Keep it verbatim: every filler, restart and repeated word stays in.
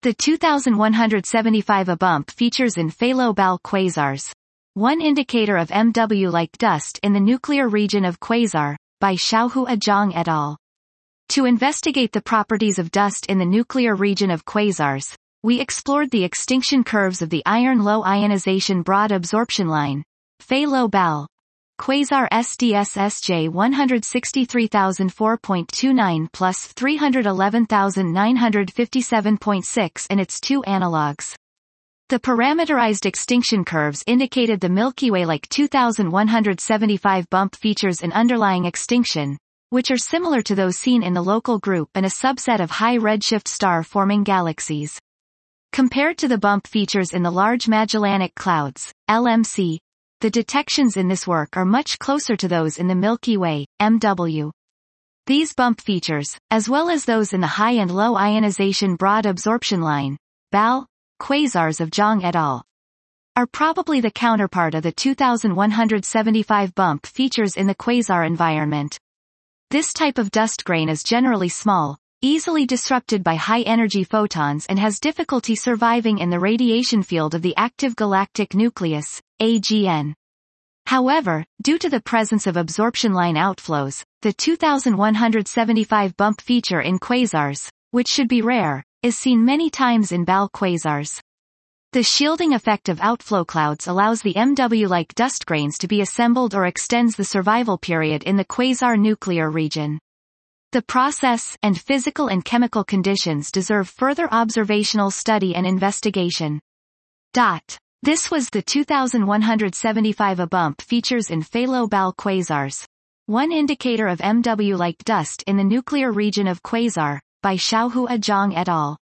The two thousand one hundred seventy-five A bump features in Falow-Bal quasars. One indicator of M W-like dust in the nuclear region of quasar, by Xiaohua Zhang et al. To investigate the properties of dust in the nuclear region of quasars, we explored the extinction curves of the iron low ionization broad absorption line, Falow-Bal, quasar S D S S J one sixty-three thousand four point two nine plus three hundred eleven thousand nine hundred fifty-seven point six and its two analogues. The parameterized extinction curves indicated the Milky Way-like two thousand one hundred seventy-five bump features in underlying extinction, which are similar to those seen in the local group and a subset of high redshift star-forming galaxies. Compared to the bump features in the Large Magellanic Clouds, L M C, the detections in this work are much closer to those in the Milky Way, M W. These bump features, as well as those in the high and low ionization broad absorption line, B A L, quasars of Zhang et al., are probably the counterpart of the two thousand one hundred seventy-five bump features in the quasar environment. This type of dust grain is generally small, easily disrupted by high-energy photons and has difficulty surviving in the radiation field of the active galactic nucleus, A G N. However, due to the presence of absorption line outflows, the two thousand one hundred seventy-five bump feature in quasars, which should be rare, is seen many times in B A L quasars. The shielding effect of outflow clouds allows the M W-like dust grains to be assembled or extends the survival period in the quasar nuclear region. The process and physical and chemical conditions deserve further observational study and investigation. Dot. This was the two thousand one hundred seventy-five A bump features in Falow-Bal quasars. One indicator of M W-like dust in the nuclear region of quasar, by Xiaohua Zhang et al.